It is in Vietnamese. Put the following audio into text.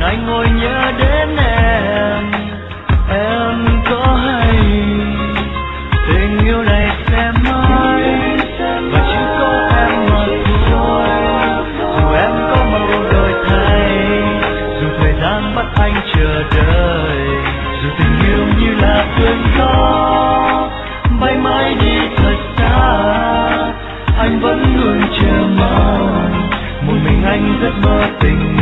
anh ngồi nhớ đến em có hay tình yêu này sẽ mãi và chỉ có em mà thôi. Dù em có màu đổi thay, dù thời gian bắt anh chờ đợi, dù tình yêu như là cơn gió bay mãi đi thật xa, anh vẫn luôn chờ mong một mình anh rất mơ tình